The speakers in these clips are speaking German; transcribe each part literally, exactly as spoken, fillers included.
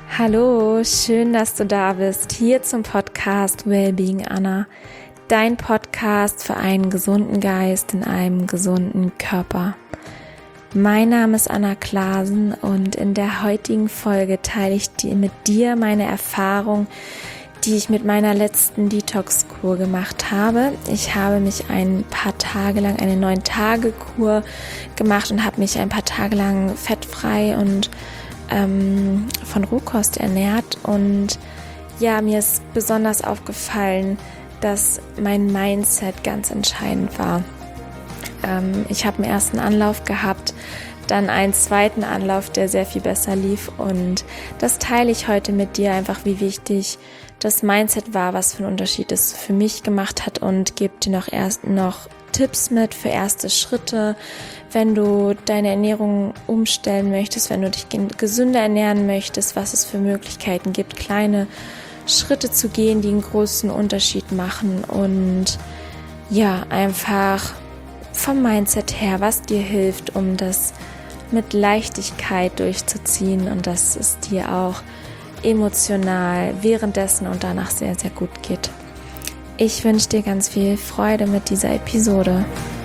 Hallo, schön, dass du da bist, hier zum Podcast Wellbeing Anna, dein Podcast für einen gesunden Geist in einem gesunden Körper. Mein Name ist Anna Klasen und in der heutigen Folge teile ich mit dir meine Erfahrung, die ich mit meiner letzten Detox-Kur gemacht habe. Ich habe mich ein paar Tage lang, eine neun-Tage-Kur gemacht und habe mich ein paar Tage lang fettfrei und ähm, von Rohkost ernährt. Und ja, mir ist besonders aufgefallen, dass mein Mindset ganz entscheidend war. Ähm, ich habe einen ersten Anlauf gehabt, dann einen zweiten Anlauf, der sehr viel besser lief. Und das teile ich heute mit dir, einfach wie wichtig das Mindset war, was für einen Unterschied es für mich gemacht hat, und gebe dir noch erst noch Tipps mit für erste Schritte, wenn du deine Ernährung umstellen möchtest, wenn du dich gesünder ernähren möchtest, was es für Möglichkeiten gibt, kleine Schritte zu gehen, die einen großen Unterschied machen, und ja, einfach vom Mindset her, was dir hilft, um das mit Leichtigkeit durchzuziehen und dass es dir auch emotional währenddessen und danach sehr, sehr gut geht. Ich wünsche dir ganz viel Freude mit dieser Episode.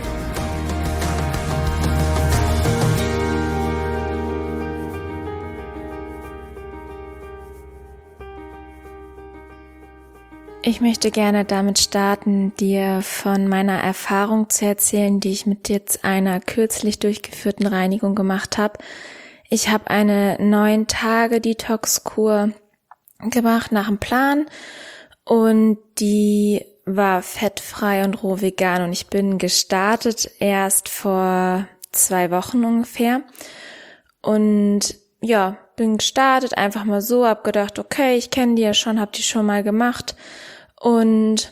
Ich möchte gerne damit starten, dir von meiner Erfahrung zu erzählen, die ich mit jetzt einer kürzlich durchgeführten Reinigung gemacht habe. Ich habe eine neun Tage Detox-Kur gemacht nach dem Plan und die war fettfrei und roh vegan, und ich bin gestartet erst vor zwei Wochen ungefähr und ja, bin gestartet einfach mal so, hab gedacht, okay, ich kenne die ja schon, hab die schon mal gemacht und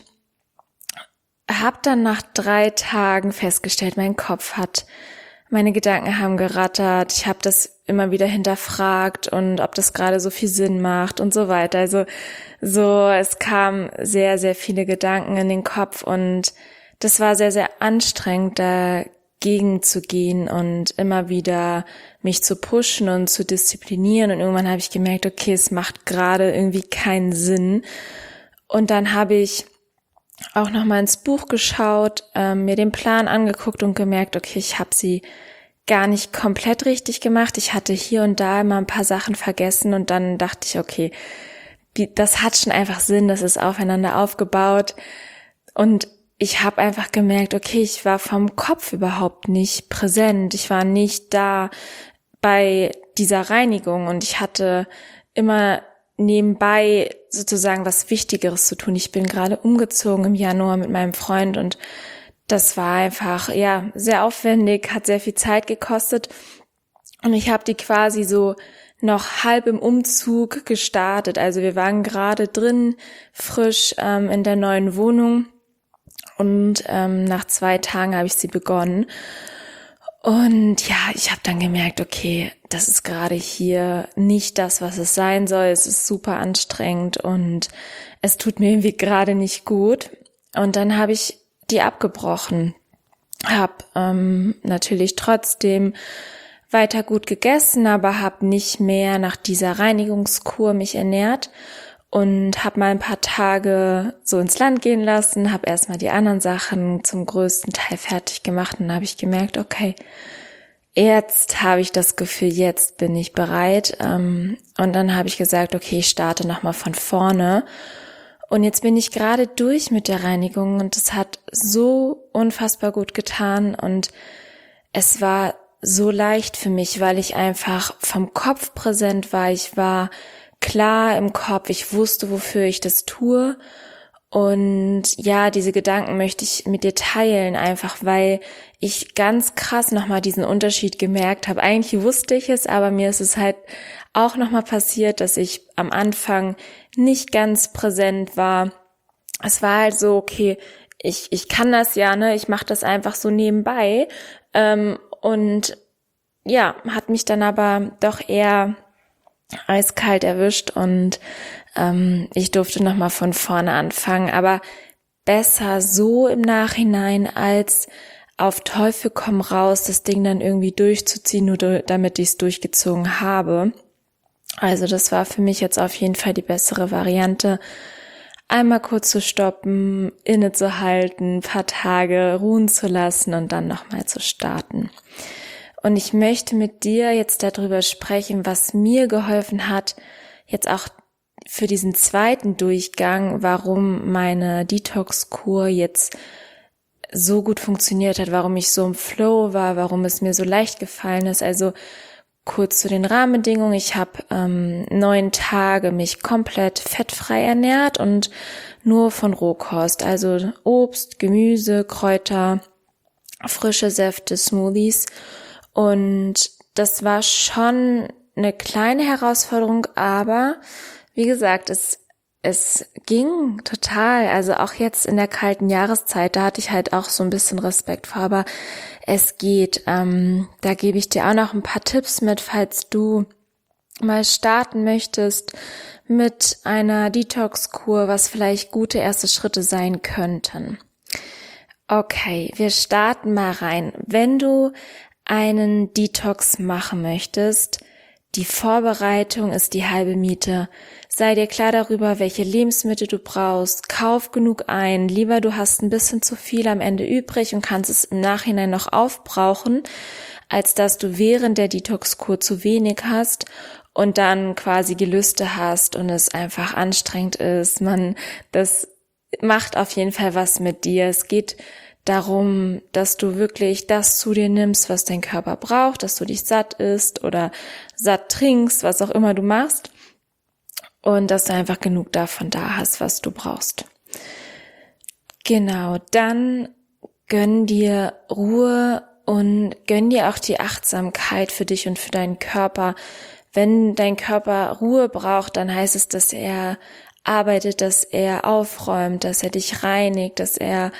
hab dann nach drei Tagen festgestellt, mein Kopf hat Meine Gedanken haben gerattert, ich habe das immer wieder hinterfragt und ob das gerade so viel Sinn macht und so weiter. Also so, es kamen sehr, sehr viele Gedanken in den Kopf, und das war sehr, sehr anstrengend, dagegen zu gehen und immer wieder mich zu pushen und zu disziplinieren. Und irgendwann habe ich gemerkt, okay, es macht gerade irgendwie keinen Sinn. Und dann habe ich auch nochmal ins Buch geschaut, ähm, mir den Plan angeguckt und gemerkt, okay, ich habe sie gar nicht komplett richtig gemacht. Ich hatte hier und da immer ein paar Sachen vergessen, und dann dachte ich, okay, die, das hat schon einfach Sinn, das ist aufeinander aufgebaut, und ich habe einfach gemerkt, okay, ich war vom Kopf überhaupt nicht präsent, ich war nicht da bei dieser Reinigung, und ich hatte immer nebenbei sozusagen was Wichtigeres zu tun. Ich bin gerade umgezogen im Januar mit meinem Freund, und das war einfach, ja, sehr aufwendig, hat sehr viel Zeit gekostet, und ich habe die quasi so noch halb im Umzug gestartet. Also wir waren gerade drin, frisch ähm, in der neuen Wohnung, und ähm, nach zwei Tagen habe ich sie begonnen. Und ja, ich habe dann gemerkt, okay, das ist gerade hier nicht das, was es sein soll. Es ist super anstrengend und es tut mir irgendwie gerade nicht gut. Und dann habe ich die abgebrochen, habe ähm, natürlich trotzdem weiter gut gegessen, aber habe nicht mehr nach dieser Reinigungskur mich ernährt und habe mal ein paar Tage so ins Land gehen lassen, habe erstmal die anderen Sachen zum größten Teil fertig gemacht, und dann habe ich gemerkt, okay, jetzt habe ich das Gefühl, jetzt bin ich bereit, und dann habe ich gesagt, okay, ich starte nochmal von vorne, und jetzt bin ich gerade durch mit der Reinigung, und es hat so unfassbar gut getan, und es war so leicht für mich, weil ich einfach vom Kopf präsent war, ich war klar im Kopf, ich wusste, wofür ich das tue, und ja, diese Gedanken möchte ich mit dir teilen, einfach weil ich ganz krass nochmal diesen Unterschied gemerkt habe. Eigentlich wusste ich es, aber mir ist es halt auch nochmal passiert, dass ich am Anfang nicht ganz präsent war. Es war halt so, okay, ich ich kann das ja, ne, ich mache das einfach so nebenbei, ähm, und ja, hat mich dann aber doch eher eiskalt erwischt, und ähm, ich durfte nochmal von vorne anfangen, aber besser so im Nachhinein, als auf Teufel komm raus, das Ding dann irgendwie durchzuziehen, nur damit ich es durchgezogen habe. Also das war für mich jetzt auf jeden Fall die bessere Variante, einmal kurz zu stoppen, innezuhalten, ein paar Tage ruhen zu lassen und dann nochmal zu starten. Und ich möchte mit dir jetzt darüber sprechen, was mir geholfen hat, jetzt auch für diesen zweiten Durchgang, warum meine Detox-Kur jetzt so gut funktioniert hat, warum ich so im Flow war, warum es mir so leicht gefallen ist. Also kurz zu den Rahmenbedingungen. Ich habe ähm, neun Tage mich komplett fettfrei ernährt und nur von Rohkost, also Obst, Gemüse, Kräuter, frische Säfte, Smoothies. Und das war schon eine kleine Herausforderung, aber wie gesagt, es es ging total. Also auch jetzt in der kalten Jahreszeit, da hatte ich halt auch so ein bisschen Respekt vor, aber es geht. Ähm, da gebe ich dir auch noch ein paar Tipps mit, falls du mal starten möchtest mit einer Detox-Kur, was vielleicht gute erste Schritte sein könnten. Okay, wir starten mal rein. Wenn du einen Detox machen möchtest, die Vorbereitung ist die halbe Miete. Sei dir klar darüber, welche Lebensmittel du brauchst. Kauf genug ein. Lieber du hast ein bisschen zu viel am Ende übrig und kannst es im Nachhinein noch aufbrauchen, als dass du während der Detox-Kur zu wenig hast und dann quasi Gelüste hast und es einfach anstrengend ist. Man, das macht auf jeden Fall was mit dir. Es geht darum, dass du wirklich das zu dir nimmst, was dein Körper braucht, dass du dich satt isst oder satt trinkst, was auch immer du machst. Und dass du einfach genug davon da hast, was du brauchst. Genau, dann gönn dir Ruhe und gönn dir auch die Achtsamkeit für dich und für deinen Körper. Wenn dein Körper Ruhe braucht, dann heißt es, dass er arbeitet, dass er aufräumt, dass er dich reinigt, dass er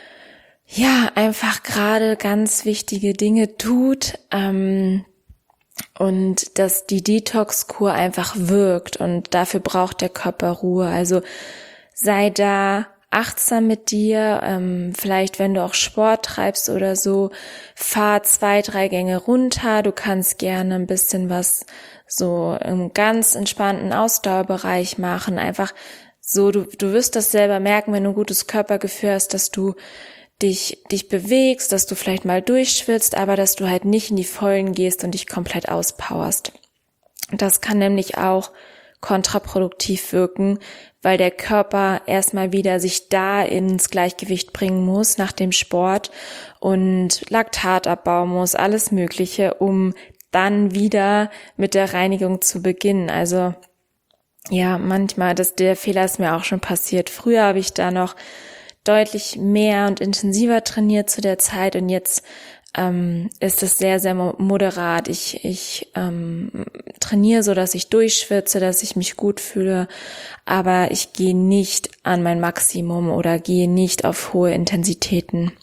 ja einfach gerade ganz wichtige Dinge tut, ähm, und dass die Detox-Kur einfach wirkt und dafür braucht der Körper Ruhe. Also sei da achtsam mit dir, ähm, vielleicht wenn du auch Sport treibst oder so, fahr zwei, drei Gänge runter. Du kannst gerne ein bisschen was so im ganz entspannten Ausdauerbereich machen. Einfach so, du, du wirst das selber merken, wenn du ein gutes Körpergefühl hast, dass du dich dich bewegst, dass du vielleicht mal durchschwitzt, aber dass du halt nicht in die Vollen gehst und dich komplett auspowerst. Das kann nämlich auch kontraproduktiv wirken, weil der Körper erstmal wieder sich da ins Gleichgewicht bringen muss nach dem Sport und Laktat abbauen muss, alles Mögliche, um dann wieder mit der Reinigung zu beginnen. Also ja, manchmal, das, der Fehler ist mir auch schon passiert. Früher habe ich da noch deutlich mehr und intensiver trainiert zu der Zeit und jetzt ähm, ist es sehr, sehr moderat. Ich, ich ähm, trainiere so, dass ich durchschwitze, dass ich mich gut fühle, aber ich gehe nicht an mein Maximum oder gehe nicht auf hohe Intensitäten.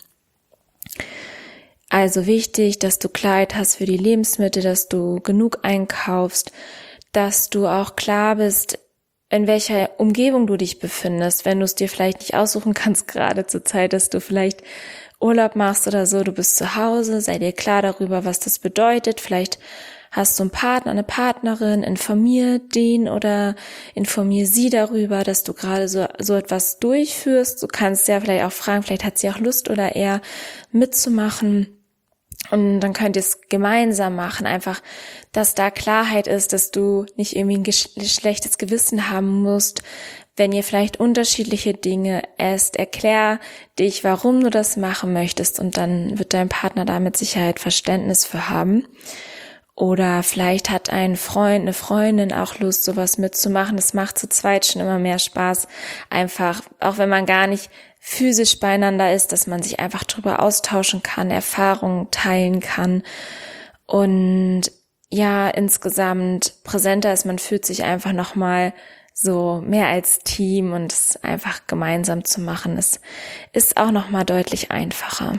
Also wichtig, dass du Klarheit hast für die Lebensmittel, dass du genug einkaufst, dass du auch klar bist, in welcher Umgebung du dich befindest, wenn du es dir vielleicht nicht aussuchen kannst, gerade zur Zeit, dass du vielleicht Urlaub machst oder so, du bist zu Hause, sei dir klar darüber, was das bedeutet. Vielleicht hast du einen Partner, eine Partnerin, informier den oder informier sie darüber, dass du gerade so, so etwas durchführst. Du kannst ja vielleicht auch fragen, vielleicht hat sie auch Lust oder eher mitzumachen. Und dann könnt ihr es gemeinsam machen, einfach, dass da Klarheit ist, dass du nicht irgendwie ein ges- schlechtes Gewissen haben musst, wenn ihr vielleicht unterschiedliche Dinge esst. Erklär dich, warum du das machen möchtest und dann wird dein Partner da mit Sicherheit Verständnis für haben. Oder vielleicht hat ein Freund, eine Freundin auch Lust, sowas mitzumachen. Das macht zu zweit schon immer mehr Spaß. Einfach, auch wenn man gar nicht physisch beieinander ist, dass man sich einfach drüber austauschen kann, Erfahrungen teilen kann und ja, insgesamt präsenter ist, man fühlt sich einfach nochmal so mehr als Team und es einfach gemeinsam zu machen, es ist auch nochmal deutlich einfacher.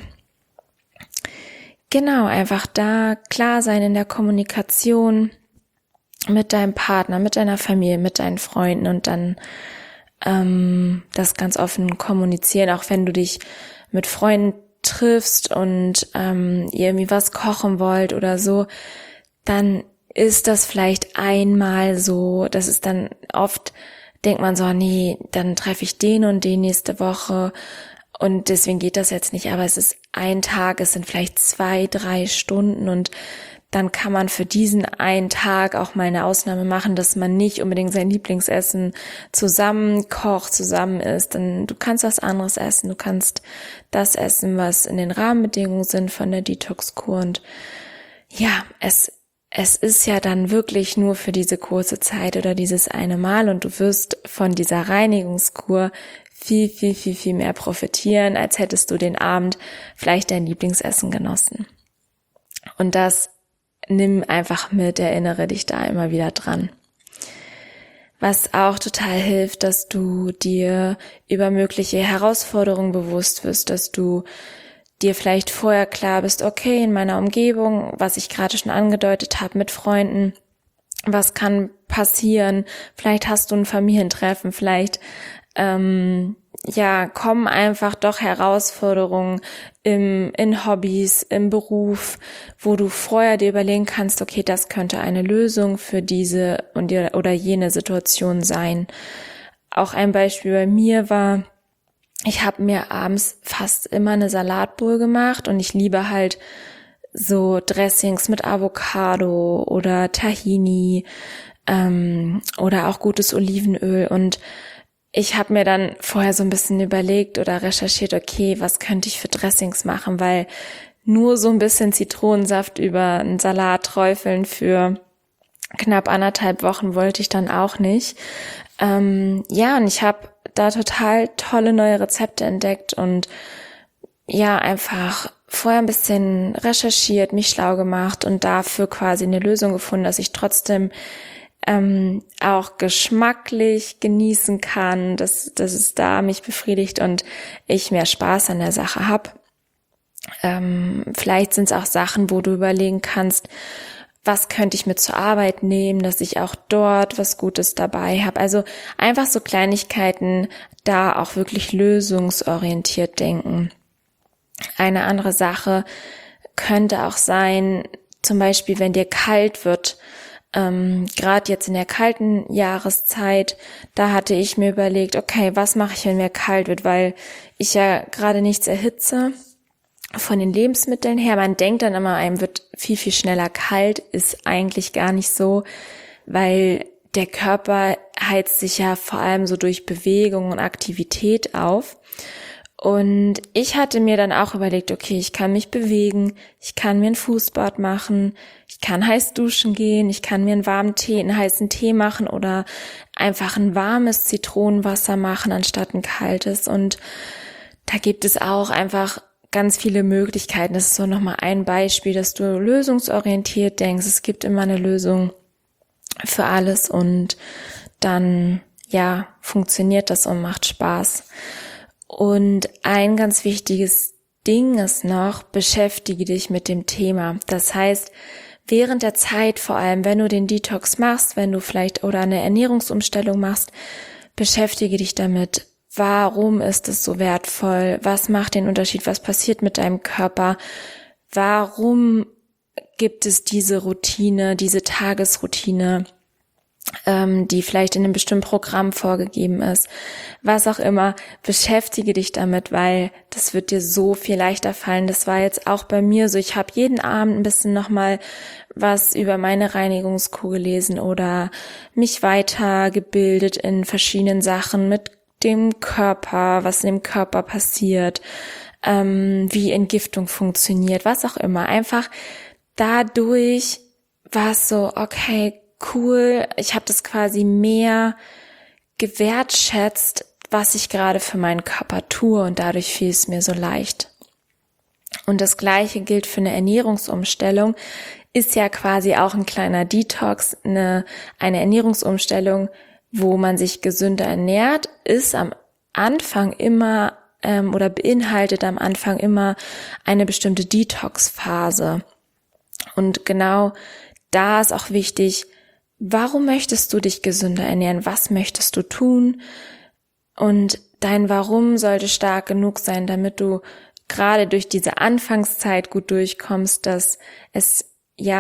Genau, einfach da klar sein in der Kommunikation mit deinem Partner, mit deiner Familie, mit deinen Freunden und dann ähm, das ganz offen kommunizieren, auch wenn du dich mit Freunden triffst und ähm, ihr irgendwie was kochen wollt oder so, dann ist das vielleicht einmal so, das ist dann oft, denkt man so, nee, dann treffe ich den und den nächste Woche und deswegen geht das jetzt nicht, aber es ist ein Tag, es sind vielleicht zwei, drei Stunden und dann kann man für diesen einen Tag auch mal eine Ausnahme machen, dass man nicht unbedingt sein Lieblingsessen zusammen kocht, zusammen isst. Denn du kannst was anderes essen, du kannst das essen, was in den Rahmenbedingungen sind von der Detox-Kur. Und ja, es es ist ja dann wirklich nur für diese kurze Zeit oder dieses eine Mal und du wirst von dieser Reinigungskur viel, viel, viel, viel mehr profitieren, als hättest du den Abend vielleicht dein Lieblingsessen genossen. Und das nimm einfach mit, erinnere dich da immer wieder dran. Was auch total hilft, dass du dir über mögliche Herausforderungen bewusst wirst, dass du dir vielleicht vorher klar bist, okay, in meiner Umgebung, was ich gerade schon angedeutet habe mit Freunden, was kann passieren? Vielleicht hast du ein Familientreffen, vielleicht ähm, ja kommen einfach doch Herausforderungen im in Hobbys, im Beruf, wo du vorher dir überlegen kannst, okay, das könnte eine Lösung für diese und die, oder jene Situation sein. Auch ein Beispiel bei mir war, ich habe mir abends fast immer eine Salatbowl gemacht und ich liebe halt so Dressings mit Avocado oder Tahini ähm, oder auch gutes Olivenöl und ich habe mir dann vorher so ein bisschen überlegt oder recherchiert, okay, was könnte ich für Dressings machen, weil nur so ein bisschen Zitronensaft über einen Salat träufeln für knapp anderthalb Wochen wollte ich dann auch nicht. Ähm, ja, und ich habe da total tolle neue Rezepte entdeckt und ja, einfach vorher ein bisschen recherchiert, mich schlau gemacht und dafür quasi eine Lösung gefunden, dass ich trotzdem ähm, auch geschmacklich genießen kann, dass, dass es da mich befriedigt und ich mehr Spaß an der Sache habe. Ähm, vielleicht sind es auch Sachen, wo du überlegen kannst, was könnte ich mit zur Arbeit nehmen, dass ich auch dort was Gutes dabei habe. Also einfach so Kleinigkeiten, da auch wirklich lösungsorientiert denken. Eine andere Sache könnte auch sein, zum Beispiel, wenn dir kalt wird, ähm, gerade jetzt in der kalten Jahreszeit, da hatte ich mir überlegt, okay, was mache ich, wenn mir kalt wird, weil ich ja gerade nichts erhitze. Von den Lebensmitteln her, man denkt dann immer, einem wird viel, viel schneller kalt, ist eigentlich gar nicht so, weil der Körper heizt sich ja vor allem so durch Bewegung und Aktivität auf. Und ich hatte mir dann auch überlegt, okay, ich kann mich bewegen, ich kann mir ein Fußbad machen, ich kann heiß duschen gehen, ich kann mir einen warmen Tee, einen heißen Tee machen oder einfach ein warmes Zitronenwasser machen, anstatt ein kaltes. Und da gibt es auch einfach ganz viele Möglichkeiten. Das ist so nochmal ein Beispiel, dass du lösungsorientiert denkst. Es gibt immer eine Lösung für alles und dann, ja, funktioniert das und macht Spaß. Und ein ganz wichtiges Ding ist noch, beschäftige dich mit dem Thema. Das heißt, während der Zeit, vor allem wenn du den Detox machst, wenn du vielleicht oder eine Ernährungsumstellung machst, beschäftige dich damit. Warum ist es so wertvoll? Was macht den Unterschied? Was passiert mit deinem Körper? Warum gibt es diese Routine, diese Tagesroutine, ähm, die vielleicht in einem bestimmten Programm vorgegeben ist? Was auch immer, beschäftige dich damit, weil das wird dir so viel leichter fallen. Das war jetzt auch bei mir so. Ich habe jeden Abend ein bisschen nochmal was über meine Reinigungskur gelesen oder mich weitergebildet in verschiedenen Sachen mit dem Körper, was in dem Körper passiert, ähm, wie Entgiftung funktioniert, was auch immer. Einfach dadurch war es so, okay, cool, ich habe das quasi mehr gewertschätzt, was ich gerade für meinen Körper tue und dadurch fiel es mir so leicht. Und das Gleiche gilt für eine Ernährungsumstellung, ist ja quasi auch ein kleiner Detox, eine, eine Ernährungsumstellung, wo man sich gesünder ernährt, ist am Anfang immer ähm, oder beinhaltet am Anfang immer eine bestimmte Detox-Phase. Und genau da ist auch wichtig, warum möchtest du dich gesünder ernähren? Was möchtest du tun? Und dein Warum sollte stark genug sein, damit du gerade durch diese Anfangszeit gut durchkommst, dass es ja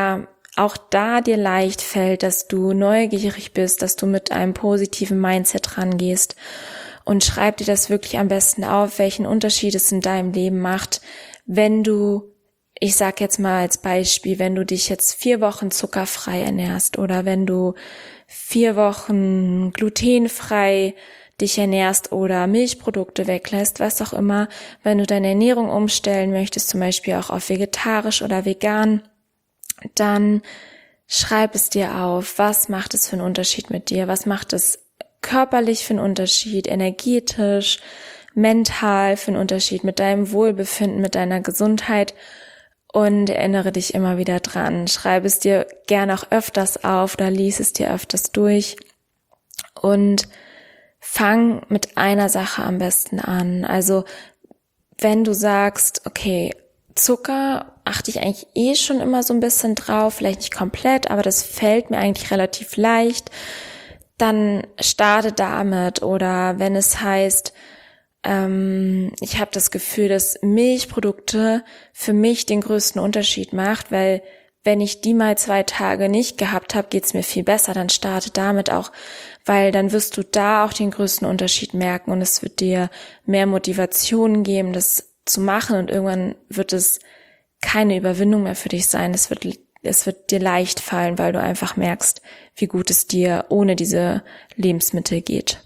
auch da dir leicht fällt, dass du neugierig bist, dass du mit einem positiven Mindset rangehst, und schreib dir das wirklich am besten auf, welchen Unterschied es in deinem Leben macht, wenn du, ich sag jetzt mal als Beispiel, wenn du dich jetzt vier Wochen zuckerfrei ernährst oder wenn du vier Wochen glutenfrei dich ernährst oder Milchprodukte weglässt, was auch immer, wenn du deine Ernährung umstellen möchtest, zum Beispiel auch auf vegetarisch oder vegan, dann schreib es dir auf. Was macht es für einen Unterschied mit dir? Was macht es körperlich für einen Unterschied, energetisch, mental für einen Unterschied, mit deinem Wohlbefinden, mit deiner Gesundheit? Und erinnere dich immer wieder dran. Schreib es dir gerne auch öfters auf oder lies es dir öfters durch. Und fang mit einer Sache am besten an. Also wenn du sagst, okay, Zucker achte ich eigentlich eh schon immer so ein bisschen drauf, vielleicht nicht komplett, aber das fällt mir eigentlich relativ leicht, dann starte damit. Oder wenn es heißt, ähm, ich habe das Gefühl, dass Milchprodukte für mich den größten Unterschied macht, weil wenn ich die mal zwei Tage nicht gehabt habe, geht's mir viel besser, dann starte damit auch, weil dann wirst du da auch den größten Unterschied merken und es wird dir mehr Motivation geben, das zu machen, und irgendwann wird es keine Überwindung mehr für dich sein. Es wird Es wird dir leicht fallen, weil du einfach merkst, wie gut es dir ohne diese Lebensmittel geht.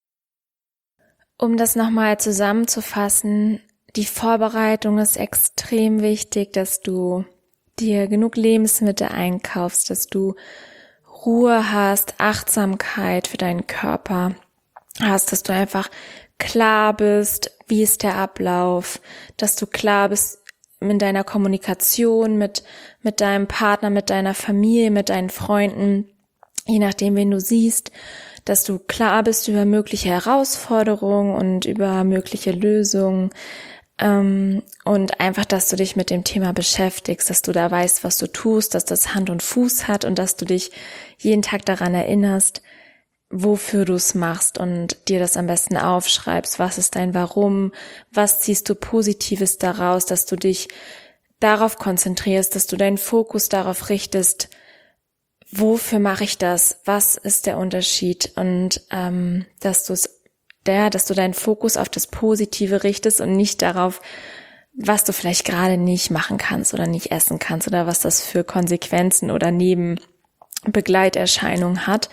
Um das nochmal zusammenzufassen, die Vorbereitung ist extrem wichtig, dass du dir genug Lebensmittel einkaufst, dass du Ruhe hast, Achtsamkeit für deinen Körper hast, dass du einfach klar bist, wie ist der Ablauf, dass du klar bist in deiner Kommunikation mit mit deinem Partner, mit deiner Familie, mit deinen Freunden, je nachdem, wen du siehst, dass du klar bist über mögliche Herausforderungen und über mögliche Lösungen, ähm, und einfach, dass du dich mit dem Thema beschäftigst, dass du da weißt, was du tust, dass das Hand und Fuß hat und dass du dich jeden Tag daran erinnerst, wofür du es machst, und dir das am besten aufschreibst. Was ist dein Warum? Was ziehst du Positives daraus, dass du dich darauf konzentrierst, dass du deinen Fokus darauf richtest, wofür mache ich das? Was ist der Unterschied? Und ähm, dass du es, ja, dass du deinen Fokus auf das Positive richtest und nicht darauf, was du vielleicht gerade nicht machen kannst oder nicht essen kannst oder was das für Konsequenzen oder Nebenbegleiterscheinungen hat.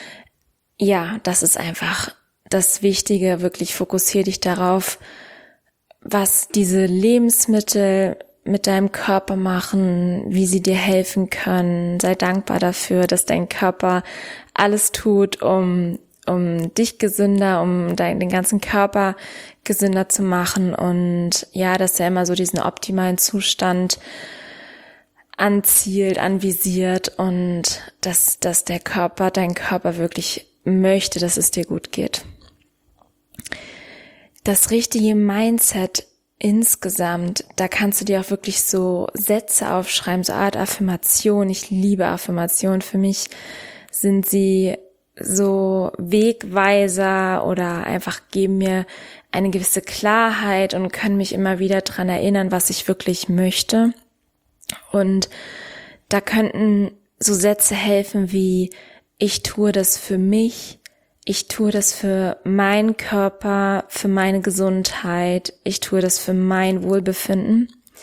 Ja, das ist einfach das Wichtige. Wirklich fokussier dich darauf, was diese Lebensmittel mit deinem Körper machen, wie sie dir helfen können. Sei dankbar dafür, dass dein Körper alles tut, um um dich gesünder, um dein, den ganzen Körper gesünder zu machen, und ja, dass er immer so diesen optimalen Zustand anzielt, anvisiert, und dass dass der Körper, dein Körper wirklich möchte, dass es dir gut geht. Das richtige Mindset insgesamt, da kannst du dir auch wirklich so Sätze aufschreiben, so Art Affirmation. Ich liebe Affirmationen. Für mich sind sie so Wegweiser oder einfach geben mir eine gewisse Klarheit und können mich immer wieder dran erinnern, was ich wirklich möchte. Und da könnten so Sätze helfen wie: Ich tue das für mich, ich tue das für meinen Körper, für meine Gesundheit, ich tue das für mein Wohlbefinden.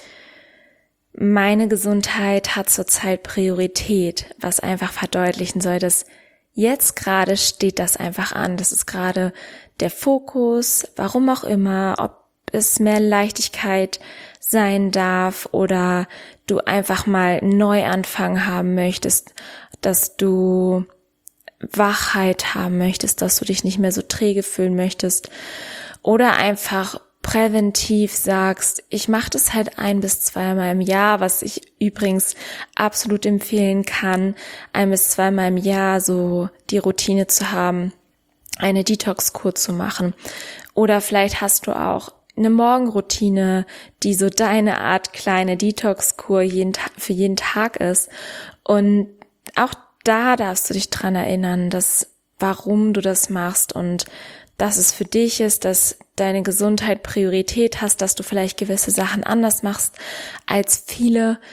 Meine Gesundheit hat zurzeit Priorität, was einfach verdeutlichen soll, dass jetzt gerade steht das einfach an. Das ist gerade der Fokus, warum auch immer, ob es mehr Leichtigkeit sein darf oder du einfach mal einen Neuanfang haben möchtest, dass du Wachheit haben möchtest, dass du dich nicht mehr so träge fühlen möchtest, oder einfach präventiv sagst, ich mache das halt ein bis zweimal im Jahr, was ich übrigens absolut empfehlen kann, ein bis zweimal im Jahr so die Routine zu haben, eine Detox-Kur zu machen. Oder vielleicht hast du auch eine Morgenroutine, die so deine Art kleine Detox-Kur jeden Ta- für jeden Tag ist. Und auch da darfst du dich dran erinnern, dass warum du das machst und dass es für dich ist, dass deine Gesundheit Priorität hast, dass du vielleicht gewisse Sachen anders machst als viele,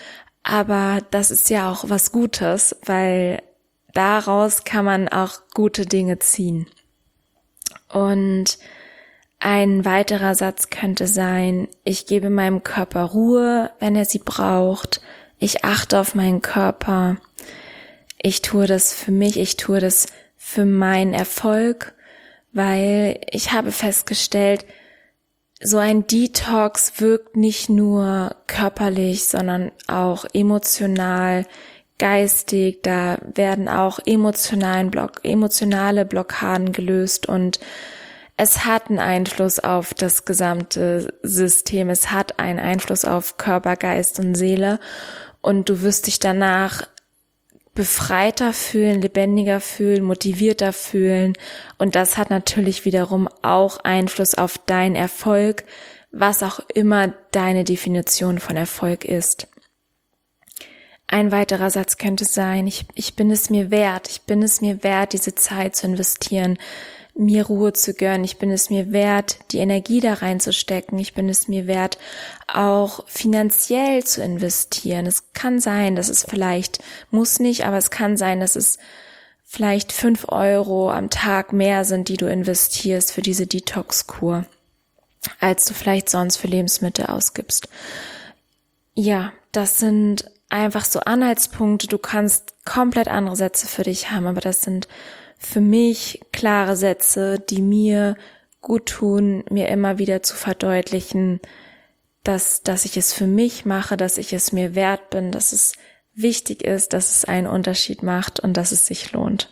Aber das ist ja auch was Gutes, weil daraus kann man auch gute Dinge ziehen. Und ein weiterer Satz könnte sein, ich gebe meinem Körper Ruhe, wenn er sie braucht. Ich achte auf meinen Körper. Ich tue das für mich, ich tue das für meinen Erfolg, weil ich habe festgestellt, so ein Detox wirkt nicht nur körperlich, sondern auch emotional, geistig. Da werden auch emotionalen Block, emotionale Blockaden gelöst und es hat einen Einfluss auf das gesamte System. Es hat einen Einfluss auf Körper, Geist und Seele und du wirst dich danach befreiter fühlen, lebendiger fühlen, motivierter fühlen und das hat natürlich wiederum auch Einfluss auf deinen Erfolg, was auch immer deine Definition von Erfolg ist. Ein weiterer Satz könnte sein, ich, ich bin es mir wert, ich bin es mir wert, diese Zeit zu investieren, mir Ruhe zu gönnen, ich bin es mir wert, die Energie da reinzustecken, ich bin es mir wert, auch finanziell zu investieren. Es kann sein, dass es vielleicht, muss nicht, aber es kann sein, dass es vielleicht fünf Euro am Tag mehr sind, die du investierst für diese Detox-Kur, als du vielleicht sonst für Lebensmittel ausgibst. Ja, das sind einfach so Anhaltspunkte. Du kannst komplett andere Sätze für dich haben, aber das sind für mich klare Sätze, die mir gut tun, mir immer wieder zu verdeutlichen, dass, dass ich es für mich mache, dass ich es mir wert bin, dass es wichtig ist, dass es einen Unterschied macht und dass es sich lohnt.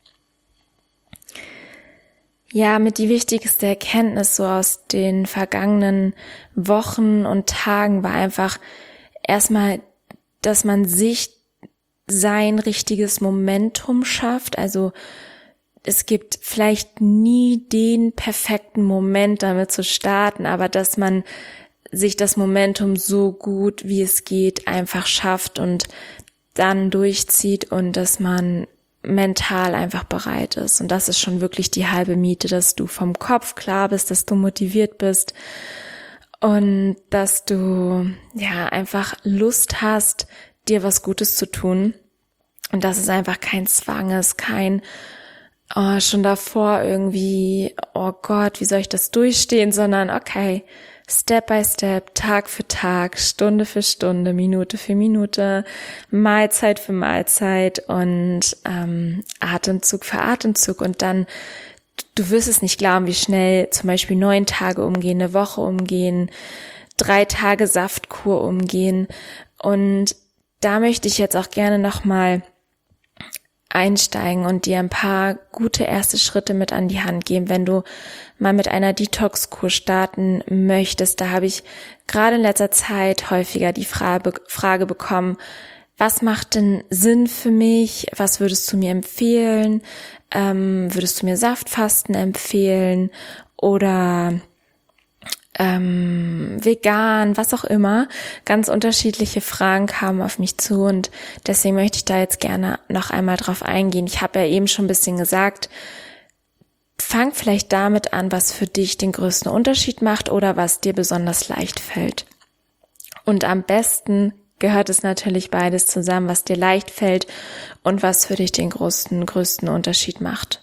Ja, mit die wichtigste Erkenntnis so aus den vergangenen Wochen und Tagen war einfach erstmal, dass man sich sein richtiges Momentum schafft, also es gibt vielleicht nie den perfekten Moment, damit zu starten, aber dass man sich das Momentum so gut wie es geht einfach schafft und dann durchzieht und dass man mental einfach bereit ist. Und das ist schon wirklich die halbe Miete, dass du vom Kopf klar bist, dass du motiviert bist und dass du ja einfach Lust hast, dir was Gutes zu tun. Und dass es einfach kein Zwang ist, kein oh, schon davor irgendwie, oh Gott, wie soll ich das durchstehen, sondern okay, Step by Step, Tag für Tag, Stunde für Stunde, Minute für Minute, Mahlzeit für Mahlzeit und ähm, Atemzug für Atemzug und dann, du wirst es nicht glauben, wie schnell zum Beispiel neun Tage umgehen, eine Woche umgehen, drei Tage Saftkur umgehen und da möchte ich jetzt auch gerne nochmal einsteigen und dir ein paar gute erste Schritte mit an die Hand geben, wenn du mal mit einer Detox-Kur starten möchtest. Da habe ich gerade in letzter Zeit häufiger die Frage, Frage bekommen, was macht denn Sinn für mich? Was würdest du mir empfehlen? Ähm, würdest du mir Saftfasten empfehlen? Oder ähm, vegan, was auch immer. Ganz unterschiedliche Fragen kamen auf mich zu und deswegen möchte ich da jetzt gerne noch einmal drauf eingehen. Ich habe ja eben schon ein bisschen gesagt, fang vielleicht damit an, was für dich den größten Unterschied macht oder was dir besonders leicht fällt. Und am besten gehört es natürlich beides zusammen, was dir leicht fällt und was für dich den größten, größten Unterschied macht.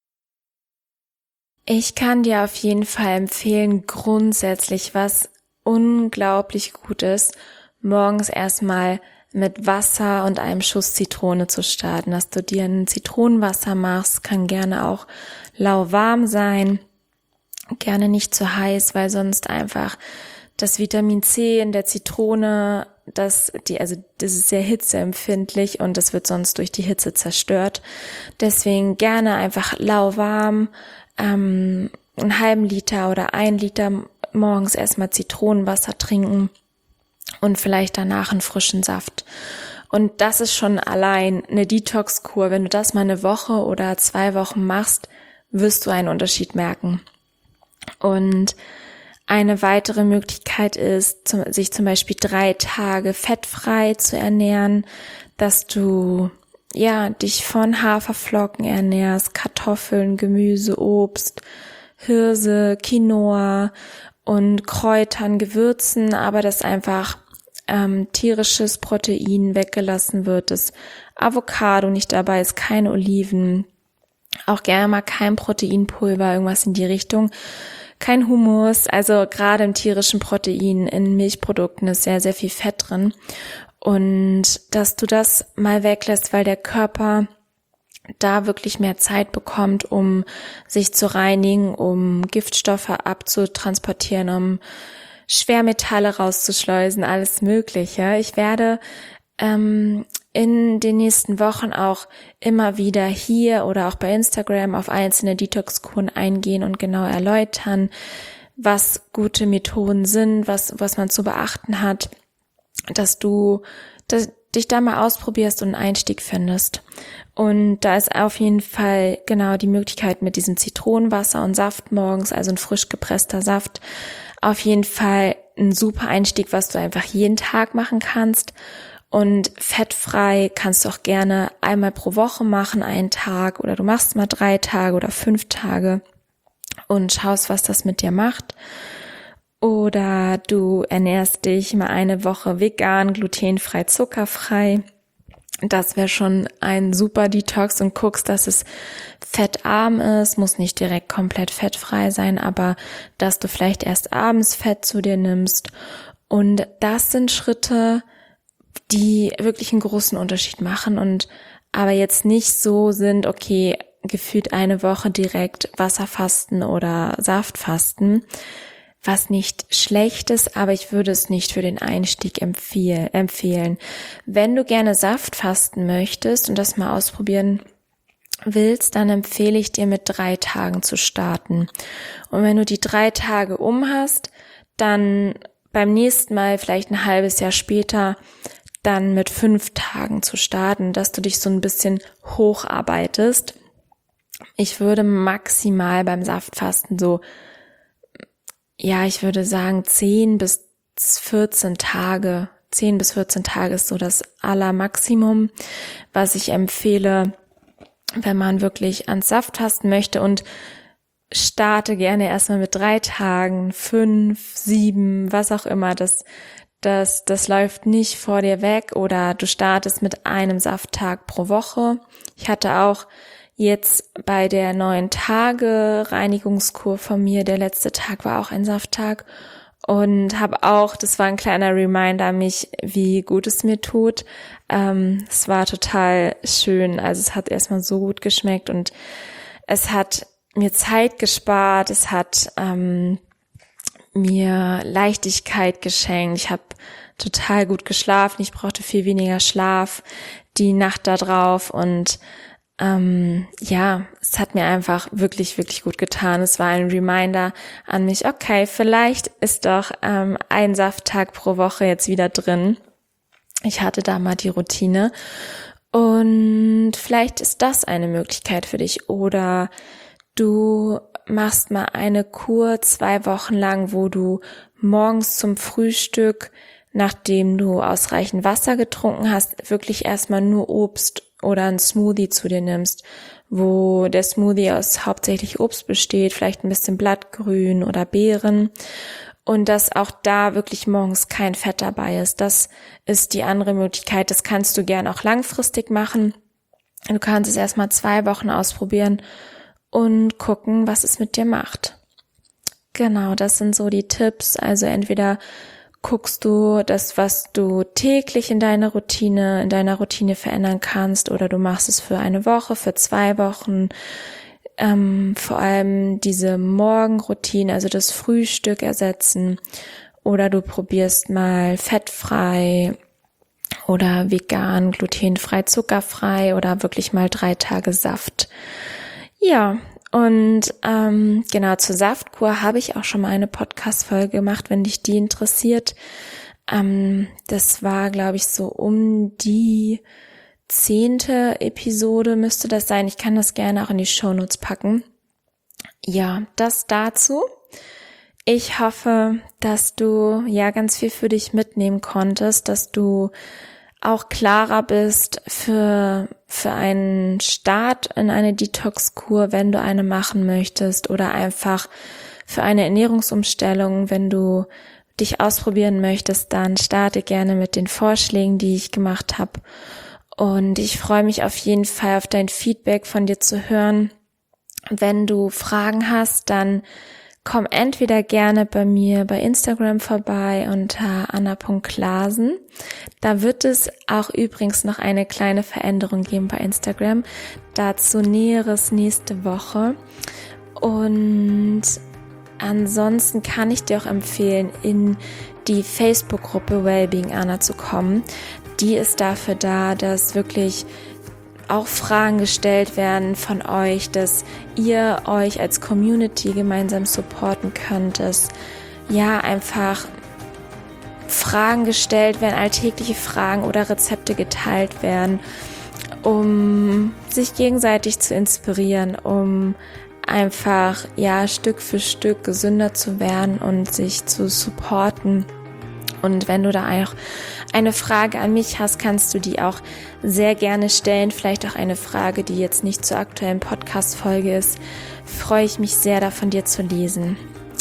Ich kann dir auf jeden Fall empfehlen, grundsätzlich, was unglaublich gut ist, morgens erstmal mit Wasser und einem Schuss Zitrone zu starten, dass du dir ein Zitronenwasser machst, kann gerne auch lauwarm sein, gerne nicht zu heiß, weil sonst einfach das Vitamin C in der Zitrone, das, die, also, das ist sehr hitzeempfindlich und das wird sonst durch die Hitze zerstört. Deswegen gerne einfach lauwarm, ähm, einen halben Liter oder ein Liter morgens erstmal Zitronenwasser trinken und vielleicht danach einen frischen Saft. Und das ist schon allein eine Detox-Kur. Wenn du das mal eine Woche oder zwei Wochen machst, wirst du einen Unterschied merken. Und eine weitere Möglichkeit ist, sich zum Beispiel drei Tage fettfrei zu ernähren, dass du ja dich von Haferflocken ernährst, Kartoffeln, Gemüse, Obst, Hirse, Quinoa und Kräutern, Gewürzen, aber das einfach ähm, tierisches Protein weggelassen wird, dass Avocado nicht dabei ist, keine Oliven, auch gerne mal kein Proteinpulver, irgendwas in die Richtung, kein Hummus, also gerade im tierischen Protein, in Milchprodukten ist sehr, sehr viel Fett drin und dass du das mal weglässt, weil der Körper da wirklich mehr Zeit bekommt, um sich zu reinigen, um Giftstoffe abzutransportieren, um Schwermetalle rauszuschleusen, alles Mögliche. Ich werde ähm, in den nächsten Wochen auch immer wieder hier oder auch bei Instagram auf einzelne Detox-Kuren eingehen und genau erläutern, was gute Methoden sind, was was man zu beachten hat, dass du dass, dich da mal ausprobierst und einen Einstieg findest. Und da ist auf jeden Fall genau die Möglichkeit mit diesem Zitronenwasser und Saft morgens, also ein frisch gepresster Saft, auf jeden Fall ein super Einstieg, was du einfach jeden Tag machen kannst. Und fettfrei kannst du auch gerne einmal pro Woche machen, einen Tag, oder du machst mal drei Tage oder fünf Tage und schaust, was das mit dir macht. Oder du ernährst dich mal eine Woche vegan, glutenfrei, zuckerfrei. Das wäre schon ein super Detox und guckst, dass es fettarm ist, muss nicht direkt komplett fettfrei sein, aber dass du vielleicht erst abends Fett zu dir nimmst. Und das sind Schritte, die wirklich einen großen Unterschied machen und aber jetzt nicht so sind, okay, gefühlt eine Woche direkt Wasserfasten oder Saftfasten, was nicht schlecht ist, aber ich würde es nicht für den Einstieg empfehl- empfehlen. Wenn du gerne Saft fasten möchtest und das mal ausprobieren willst, dann empfehle ich dir mit drei Tagen zu starten. Und wenn du die drei Tage um hast, dann beim nächsten Mal, vielleicht ein halbes Jahr später, dann mit fünf Tagen zu starten, dass du dich so ein bisschen hocharbeitest. Ich würde maximal beim Saftfasten so Ja, ich würde sagen, zehn bis vierzehn Tage, zehn bis vierzehn Tage ist so das Allermaximum, was ich empfehle, wenn man wirklich ans Saftfasten möchte, und starte gerne erstmal mit drei Tagen, fünf, sieben, was auch immer, das, das, das läuft nicht vor dir weg, oder du startest mit einem Safttag pro Woche. Ich hatte auch jetzt bei der neun Tage Reinigungskur von mir, der letzte Tag war auch ein Safttag, und habe auch, das war ein kleiner Reminder an mich, wie gut es mir tut. Ähm, es war total schön, also es hat erstmal so gut geschmeckt und es hat mir Zeit gespart, es hat ähm, mir Leichtigkeit geschenkt. Ich habe total gut geschlafen, ich brauchte viel weniger Schlaf die Nacht da drauf und Ähm, ja, es hat mir einfach wirklich, wirklich gut getan. Es war ein Reminder an mich, okay, vielleicht ist doch ähm, ein Safttag pro Woche jetzt wieder drin. Ich hatte da mal die Routine und vielleicht ist das eine Möglichkeit für dich. Oder du machst mal eine Kur zwei Wochen lang, wo du morgens zum Frühstück, nachdem du ausreichend Wasser getrunken hast, wirklich erstmal nur Obst oder ein Smoothie zu dir nimmst, wo der Smoothie aus hauptsächlich Obst besteht, vielleicht ein bisschen Blattgrün oder Beeren, und dass auch da wirklich morgens kein Fett dabei ist. Das ist die andere Möglichkeit. Das kannst du gern auch langfristig machen. Du kannst es erstmal zwei Wochen ausprobieren und gucken, was es mit dir macht. Genau, das sind so die Tipps. Also entweder guckst du das, was du täglich in deiner Routine, in deiner Routine verändern kannst, oder du machst es für eine Woche, für zwei Wochen. Ähm, vor allem diese Morgenroutine, also das Frühstück ersetzen, oder du probierst mal fettfrei oder vegan, glutenfrei, zuckerfrei, oder wirklich mal drei Tage Saft. Ja, und ähm, genau, zur Saftkur habe ich auch schon mal eine Podcast-Folge gemacht, wenn dich die interessiert. Ähm, das war, glaube ich, so um die zehnte Episode müsste das sein. Ich kann das gerne auch in die Shownotes packen. Ja, das dazu. Ich hoffe, dass du ja ganz viel für dich mitnehmen konntest, dass du auch klarer bist für für einen Start in eine Detox-Kur, wenn du eine machen möchtest, oder einfach für eine Ernährungsumstellung, wenn du dich ausprobieren möchtest, dann starte gerne mit den Vorschlägen, die ich gemacht habe. Und ich freue mich auf jeden Fall auf dein Feedback von dir zu hören. Wenn du Fragen hast, dann komm entweder gerne bei mir bei Instagram vorbei unter anna punkt klasen. Da wird es auch übrigens noch eine kleine Veränderung geben bei Instagram. Dazu Näheres nächste Woche. Und ansonsten kann ich dir auch empfehlen, in die Facebook-Gruppe Wellbeing Anna zu kommen. Die ist dafür da, dass wirklich auch Fragen gestellt werden von euch, dass ihr euch als Community gemeinsam supporten könnt, dass ja einfach Fragen gestellt werden, alltägliche Fragen oder Rezepte geteilt werden, um sich gegenseitig zu inspirieren, um einfach ja Stück für Stück gesünder zu werden und sich zu supporten. Und wenn du da auch eine Frage an mich hast, kannst du die auch sehr gerne stellen. Vielleicht auch eine Frage, die jetzt nicht zur aktuellen Podcast-Folge ist. Freue ich mich sehr, da von dir zu lesen.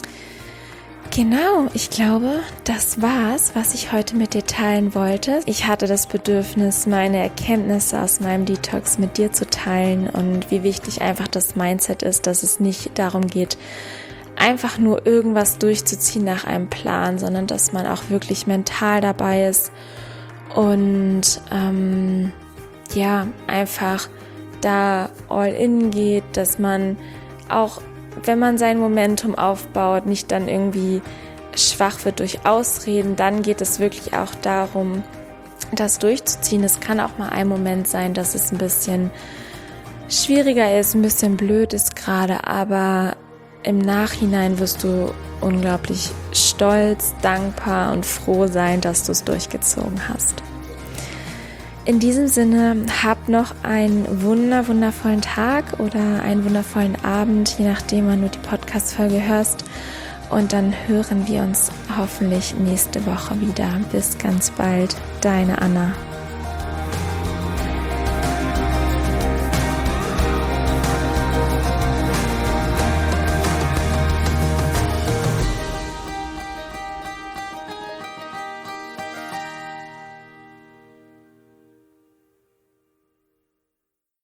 Genau, ich glaube, das war's, was ich heute mit dir teilen wollte. Ich hatte das Bedürfnis, meine Erkenntnisse aus meinem Detox mit dir zu teilen und wie wichtig einfach das Mindset ist, dass es nicht darum geht, einfach nur irgendwas durchzuziehen nach einem Plan, sondern dass man auch wirklich mental dabei ist und ähm, ja, einfach da all in geht, dass man auch, wenn man sein Momentum aufbaut, nicht dann irgendwie schwach wird durch Ausreden, dann geht es wirklich auch darum, das durchzuziehen. Es kann auch mal ein Moment sein, dass es ein bisschen schwieriger ist, ein bisschen blöd ist gerade, aber im Nachhinein wirst du unglaublich stolz, dankbar und froh sein, dass du es durchgezogen hast. In diesem Sinne, hab noch einen wunder, wundervollen Tag oder einen wundervollen Abend, je nachdem, wann du die Podcast-Folge hörst. Und dann hören wir uns hoffentlich nächste Woche wieder. Bis ganz bald, deine Anna.